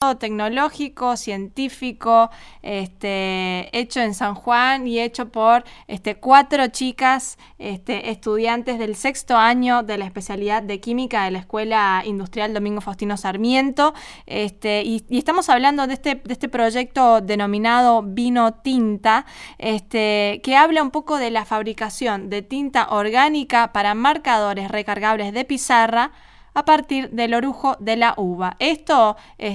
todo tecnológico, científico, hecho en San Juan y hecho por 4 chicas estudiantes del 6º año de la especialidad de química de la Escuela Industrial Domingo Faustino Sarmiento. Y estamos hablando de este proyecto denominado Vino Tinta, que habla un poco de la fabricación de tinta orgánica para marcadores recargables de pizarra a partir del orujo de la uva. Esto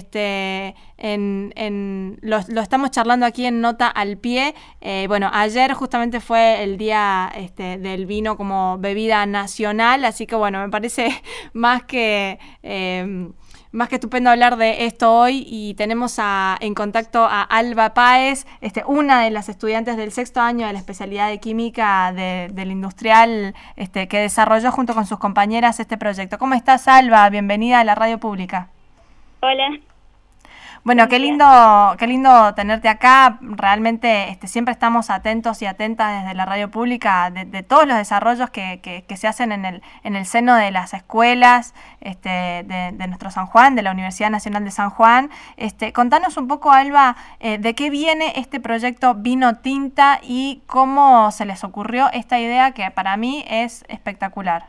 lo estamos charlando aquí en Nota al Pie. Ayer justamente fue el día del vino como bebida nacional, así que me parece más que estupendo hablar de esto hoy, y tenemos en contacto a Alba Páez, una de las estudiantes del 6º año de la especialidad de química del industrial, que desarrolló junto con sus compañeras este proyecto. ¿Cómo estás, Alba? Bienvenida a la radio pública. Hola. Bueno, qué lindo tenerte acá. Realmente siempre estamos atentos y atentas desde la radio pública de todos los desarrollos que se hacen en el seno de las escuelas de nuestro San Juan, de la Universidad Nacional de San Juan. Contanos un poco, Alba, de qué viene este proyecto Vino Tinta y cómo se les ocurrió esta idea que para mí es espectacular.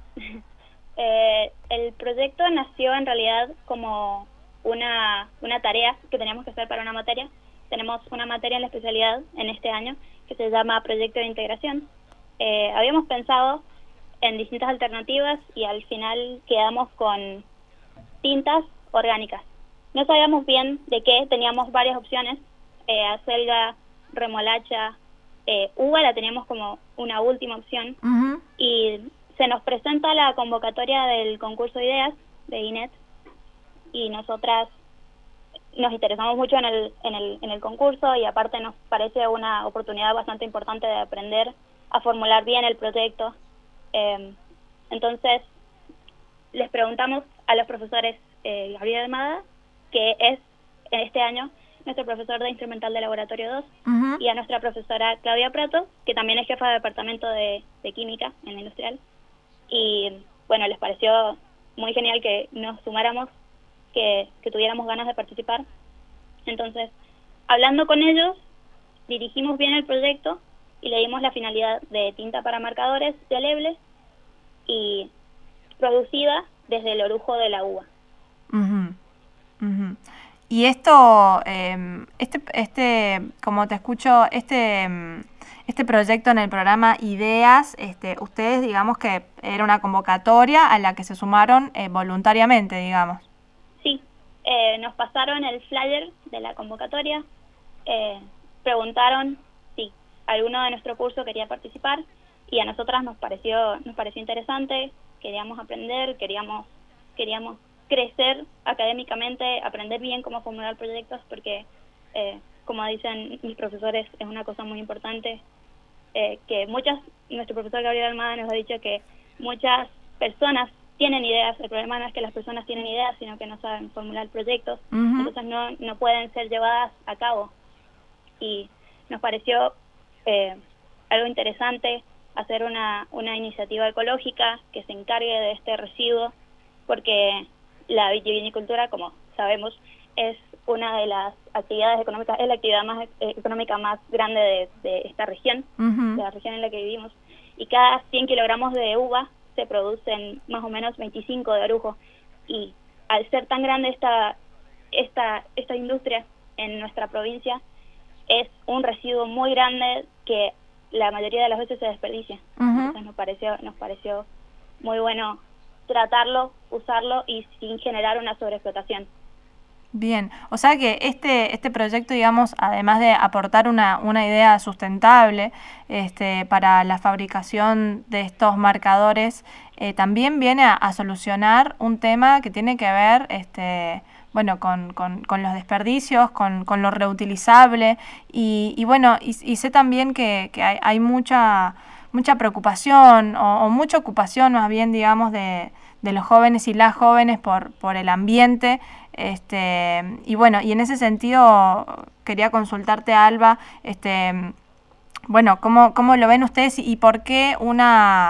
El proyecto nació en realidad como una tarea que teníamos que hacer para una materia. Tenemos una materia en la especialidad en este año que se llama Proyecto de Integración. Habíamos pensado en distintas alternativas y al final quedamos con tintas orgánicas. No sabíamos bien de qué, teníamos varias opciones, acelga, remolacha, uva la teníamos como una última opción. Uh-huh. Y se nos presenta la convocatoria del concurso de ideas de INET, y nosotras nos interesamos mucho en el concurso, y aparte nos parece una oportunidad bastante importante de aprender a formular bien el proyecto. Entonces les preguntamos a los profesores Gabriel Almada, que es en este año nuestro profesor de Instrumental de Laboratorio 2, uh-huh, y a nuestra profesora Claudia Prato, que también es jefa de departamento de Química en la Industrial. Y les pareció muy genial que nos sumáramos, que tuviéramos ganas de participar. Entonces, hablando con ellos, dirigimos bien el proyecto y le dimos la finalidad de tinta para marcadores delebles y producida desde el orujo de la uva. Uh-huh, uh-huh. Y esto, como te escucho, este proyecto en el programa Ideas, ustedes, digamos que era una convocatoria a la que se sumaron voluntariamente, digamos. Sí, nos pasaron el flyer de la convocatoria, preguntaron si alguno de nuestro curso quería participar, y a nosotras nos pareció interesante, queríamos aprender, queríamos crecer académicamente, aprender bien cómo formular proyectos, porque como dicen mis profesores, es una cosa muy importante, que nuestro profesor Gabriel Almada nos ha dicho que muchas personas tienen ideas. El problema no es que las personas tienen ideas, sino que no saben formular proyectos. Uh-huh. Entonces no pueden ser llevadas a cabo. Y nos pareció algo interesante hacer una iniciativa ecológica que se encargue de este residuo, porque la vitivinicultura, como sabemos, es una de las actividades económicas, es la actividad más económica más grande de esta región, uh-huh, de la región en la que vivimos. Y cada 100 kilogramos de uva se producen más o menos 25 de orujo, y al ser tan grande esta industria en nuestra provincia, es un residuo muy grande que la mayoría de las veces se desperdicia. Uh-huh. Entonces nos pareció muy bueno tratarlo, usarlo y sin generar una sobreexplotación. Bien, o sea que este proyecto, digamos, además de aportar una idea sustentable para la fabricación de estos marcadores, también viene a solucionar un tema que tiene que ver con los desperdicios, con lo reutilizable, y sé también que hay mucha preocupación o mucha ocupación más bien, digamos, de los jóvenes y las jóvenes por el ambiente. Y en ese sentido quería consultarte, Alba, ¿cómo lo ven ustedes y por qué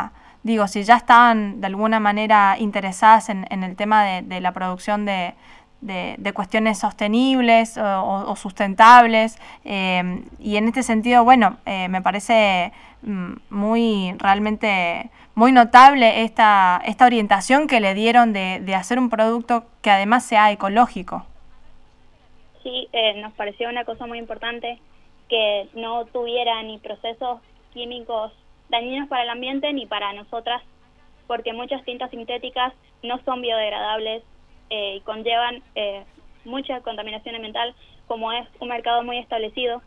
si ya estaban de alguna manera interesadas en el tema de la producción de de cuestiones sostenibles o sustentables, y en este sentido, bueno, me parece realmente muy notable esta orientación que le dieron de hacer un producto que además sea ecológico. Sí, nos pareció una cosa muy importante que no tuviera ni procesos químicos dañinos para el ambiente ni para nosotras, porque muchas tintas sintéticas no son biodegradables y conllevan mucha contaminación ambiental. Como es un mercado muy establecido,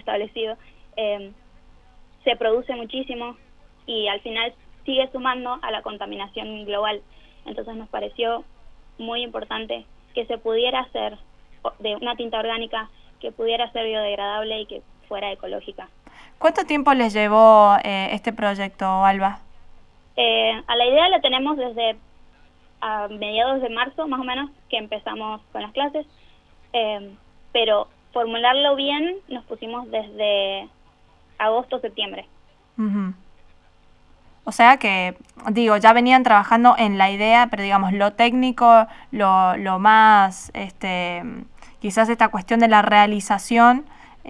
se produce muchísimo y al final sigue sumando a la contaminación global. Entonces nos pareció muy importante que se pudiera hacer de una tinta orgánica que pudiera ser biodegradable y que fuera ecológica. ¿Cuánto tiempo les llevó este proyecto, Alba? A la idea la tenemos desde a mediados de marzo, más o menos, que empezamos con las clases, pero formularlo bien nos pusimos desde agosto, septiembre. Uh-huh. O sea que, digo, ya venían trabajando en la idea, pero digamos, lo técnico, lo más, quizás esta cuestión de la realización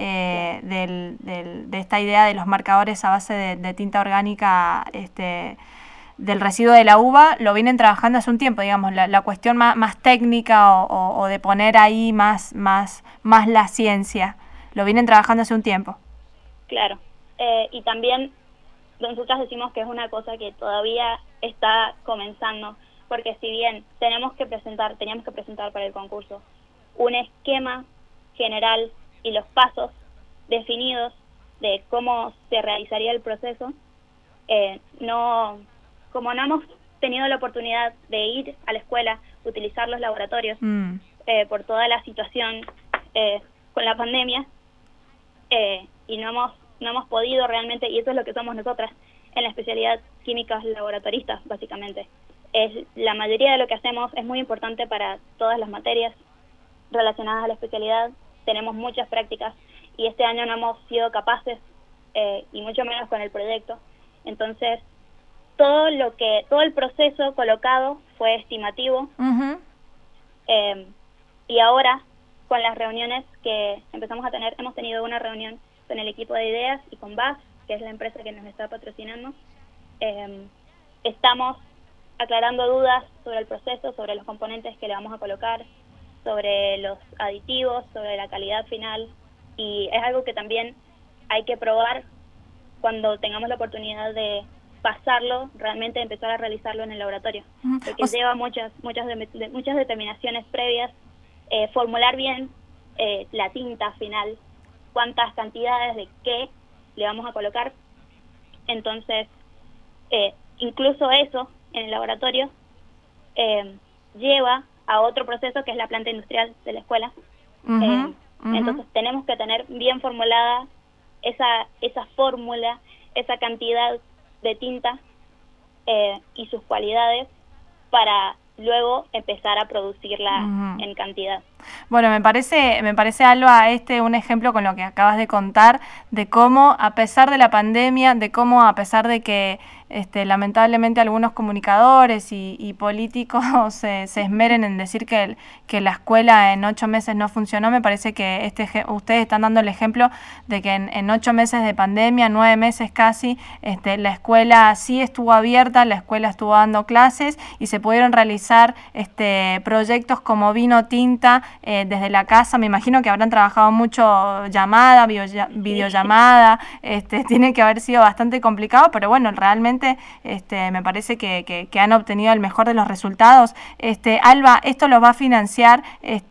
de esta idea de los marcadores a base de tinta orgánica, del residuo de la uva, lo vienen trabajando hace un tiempo, digamos, la cuestión más técnica o de poner ahí más la ciencia, lo vienen trabajando hace un tiempo. Claro, y también nosotras decimos que es una cosa que todavía está comenzando, porque si bien teníamos que presentar para el concurso un esquema general y los pasos definidos de cómo se realizaría el proceso, como no hemos tenido la oportunidad de ir a la escuela, utilizar los laboratorios por toda la situación con la pandemia, y no hemos podido realmente, y eso es lo que somos nosotras en la especialidad químicas laboratoristas, básicamente. La mayoría de lo que hacemos es muy importante para todas las materias relacionadas a la especialidad. Tenemos muchas prácticas y este año no hemos sido capaces, y mucho menos con el proyecto. Entonces, todo el proceso colocado fue estimativo. Uh-huh. Y ahora, con las reuniones que empezamos a tener, hemos tenido una reunión con el equipo de ideas y con BAS, que es la empresa que nos está patrocinando. Estamos aclarando dudas sobre el proceso, sobre los componentes que le vamos a colocar, sobre los aditivos, sobre la calidad final, y es algo que también hay que probar cuando tengamos la oportunidad de pasarlo, realmente empezar a realizarlo en el laboratorio, porque lleva muchas determinaciones previas, formular bien la tinta final, cuántas cantidades de qué le vamos a colocar. Entonces, incluso eso en el laboratorio lleva a otro proceso que es la planta industrial de la escuela. Uh-huh. Entonces tenemos que tener bien formulada esa fórmula, esa cantidad de tinta y sus cualidades para luego empezar a producirla en cantidad. Bueno, me parece, Alba, un ejemplo con lo que acabas de contar, de cómo a pesar de la pandemia, de cómo a pesar de que lamentablemente algunos comunicadores y políticos se esmeren en decir que la escuela en 8 meses no funcionó, me parece que ustedes están dando el ejemplo de que en 8 meses de pandemia, 9 meses casi, la escuela sí estuvo abierta, la escuela estuvo dando clases y se pudieron realizar proyectos como Vino Tinta desde la casa. Me imagino que habrán trabajado mucho llamada, videollamada, tiene que haber sido bastante complicado, pero bueno, realmente me parece que han obtenido el mejor de los resultados. Alba, esto lo va a financiar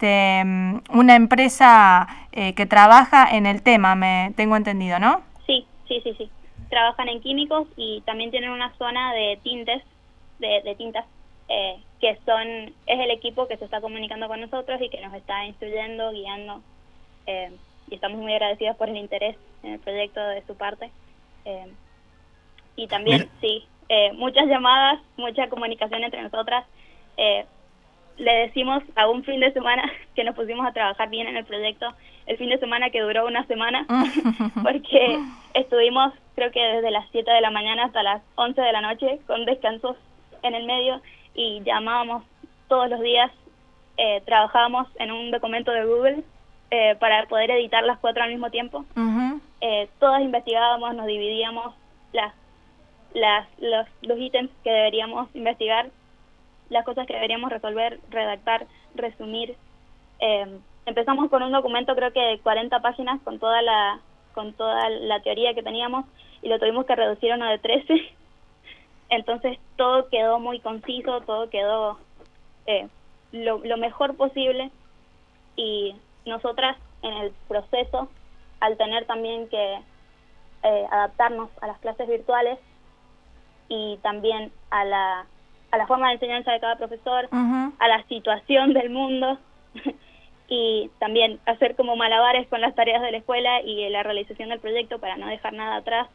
una empresa que trabaja en el tema, tengo entendido, ¿no? Sí. Trabajan en químicos y también tienen una zona de tintes, de tintas, que es el equipo que se está comunicando con nosotros y que nos está instruyendo, guiando, y estamos muy agradecidos por el interés en el proyecto de su parte. Y también, muchas llamadas, mucha comunicación entre nosotras. Le decimos a un fin de semana que nos pusimos a trabajar bien en el proyecto, el fin de semana que duró una semana, porque estuvimos, creo que desde las 7 de la mañana hasta las 11 de la noche, con descansos en el medio, y llamábamos todos los días trabajábamos en un documento de Google para poder editar las 4 al mismo tiempo. Todas investigábamos, nos dividíamos los ítems que deberíamos investigar, las cosas que deberíamos resolver, redactar, resumir. Empezamos con un documento creo que de 40 páginas con toda la teoría que teníamos y lo tuvimos que reducir a uno de 13. Entonces todo quedó muy conciso, todo quedó lo mejor posible, y nosotras en el proceso, al tener también que adaptarnos a las clases virtuales y también a la forma de enseñanza de cada profesor, a la situación del mundo y también hacer como malabares con las tareas de la escuela y la realización del proyecto para no dejar nada atrás.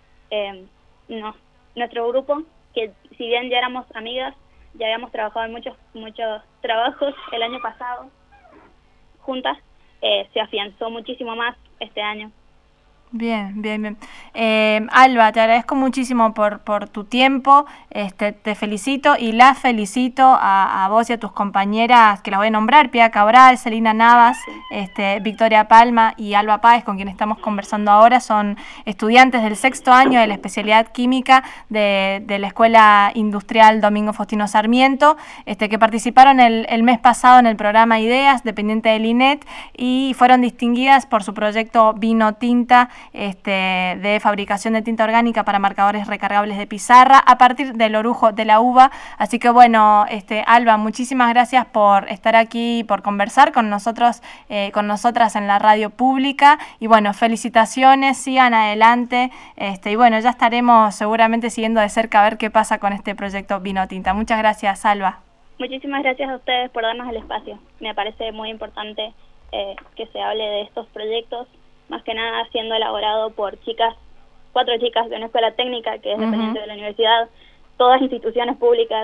Nuestro grupo, que si bien ya éramos amigas, ya habíamos trabajado en muchos trabajos el año pasado juntas, se afianzó muchísimo más este año. Bien, bien, bien. Alba, te agradezco muchísimo por tu tiempo, te felicito y la felicito a vos y a tus compañeras, que las voy a nombrar: Pia Cabral, Celina Navas, Victoria Palma y Alba Páez, con quien estamos conversando ahora. Son estudiantes del 6º año de la especialidad química de la Escuela Industrial Domingo Faustino Sarmiento, que participaron el mes pasado en el programa Ideas, dependiente del INET, y fueron distinguidas por su proyecto Vino Tinta, de fabricación de tinta orgánica para marcadores recargables de pizarra a partir del orujo de la uva. Así que bueno, Alba, muchísimas gracias por estar aquí, por conversar con nosotros, con nosotras en la radio pública, y bueno, felicitaciones, sigan adelante, y bueno, ya estaremos seguramente siguiendo de cerca a ver qué pasa con este proyecto Vino Tinta. Muchas gracias, Alba. Muchísimas gracias a ustedes por darnos el espacio. Me parece muy importante que se hable de estos proyectos, más que nada siendo elaborado por 4 chicas de una escuela técnica que es dependiente de la universidad, todas instituciones públicas,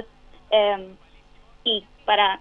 y para,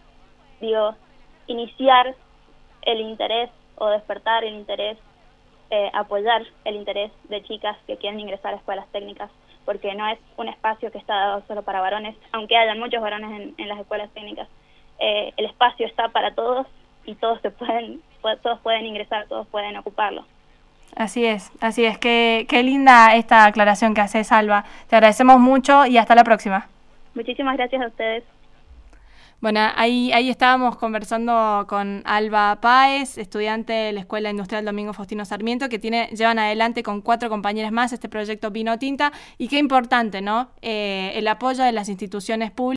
iniciar el interés o despertar el interés, apoyar el interés de chicas que quieren ingresar a escuelas técnicas, porque no es un espacio que está dado solo para varones, aunque hayan muchos varones en las escuelas técnicas. El espacio está para todos y todos pueden ingresar, todos pueden ocuparlo. Así es, qué linda esta aclaración que haces, Alba. Te agradecemos mucho y hasta la próxima. Muchísimas gracias a ustedes. Bueno, ahí estábamos conversando con Alba Páez, estudiante de la Escuela Industrial Domingo Faustino Sarmiento, que llevan adelante con 4 compañeras más este proyecto Vino Tinta, y qué importante, ¿no? El apoyo de las instituciones públicas.